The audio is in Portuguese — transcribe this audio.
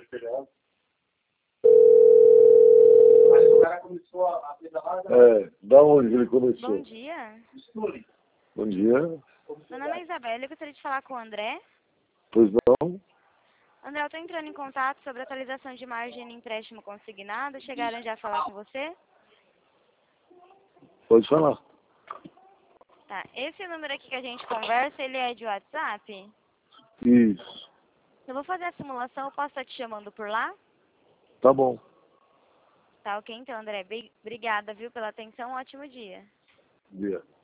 Aí o cara começou a pedalar. Da onde ele começou? Bom dia. Bom dia. Meu nome é Isabela, eu gostaria de falar com o André. Pois não? André, eu estou entrando em contato sobre atualização de margem no empréstimo consignado. Chegaram já a falar com você? Pode falar. Tá. Esse número aqui que a gente conversa, ele é de WhatsApp? Isso. Eu vou fazer a simulação, eu posso estar te chamando por lá? Tá bom. Tá ok, então, André. Obrigada, viu, pela atenção. Um ótimo dia. Dia.